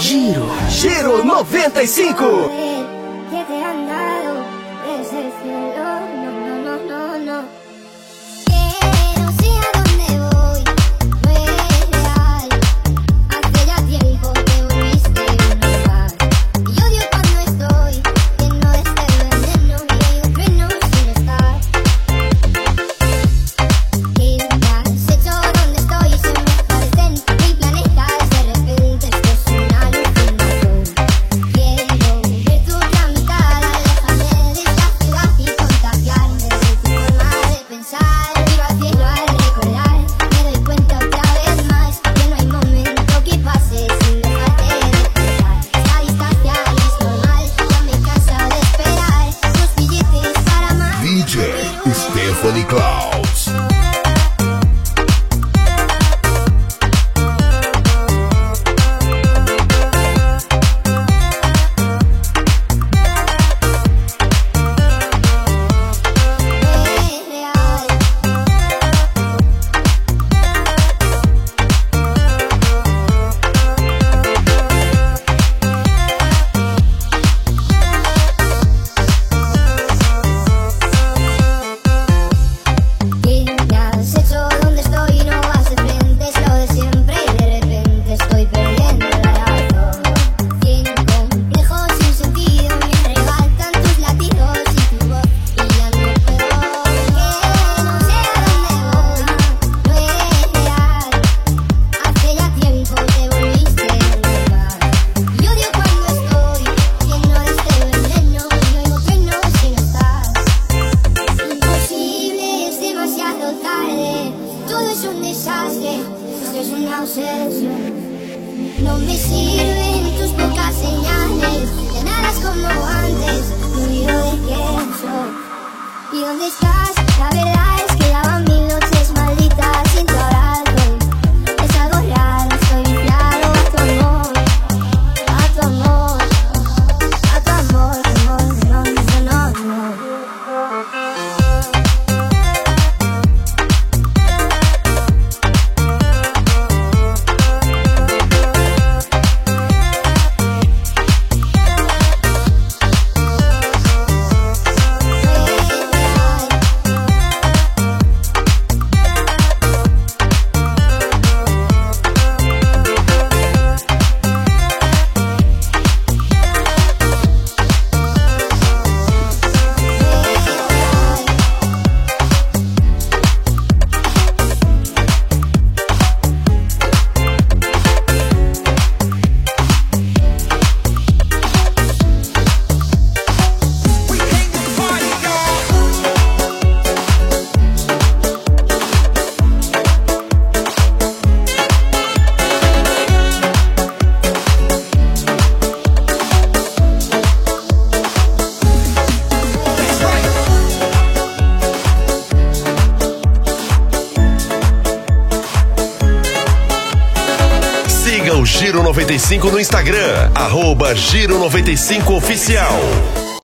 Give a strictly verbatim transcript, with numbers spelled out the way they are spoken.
Giro. Giro noventa y cinco. Que te han dado es el cielo. No, no, no, no, no. Que no sé a dónde voy, no es real. Hace ya tiempo que volviste a un lugar. Y odio cuando estoy lleno de este veneno y hay un freno sin estar. ¿Qué me has hecho? ¿Dónde estoy? Se me parecen mi planeta. De repente esto es una alucinación. Quiero ver tu otra mitad, alejarme de esta ciudad y contagiarme de tu forma de pensar. Miro al cielo al recordar, me doy cuenta otra vez más que no hay momento que pase sin dejarte de pensar. Esta distancia es normal, ya me cansa de esperar los billetes para más. D J Stephanie Klaus. Es real. ¿Qué me has hecho? ¿Dónde estoy? No vas de frente, es lo de siempre y de repente estoy perdiendo la razón. Cien complejos sin sentido me rebaltan tus latidos y tu voz y ya no puedo. Que no sé a dónde voy, no es real. Hace ya tiempo te volviste a un lugar. Y odio cuando estoy lleno de este veneno y no hay freno si no estás. Imposible, es demasiado tarde. Todo es un desastre, esto es una obsesión. No me sirven tus pocas señales, ya nada es como antes. Me olvido de quién soy y dónde estás. La verdad es que ya van mil noches malditas sin tu abrazo. Es algo raro, estoy viciado a tu amor, a tu amor, a tu amor, amor, no, no, no, no. Siga o Giro noventa e cinco no Instagram, arroba Giro noventa e cinco Oficial.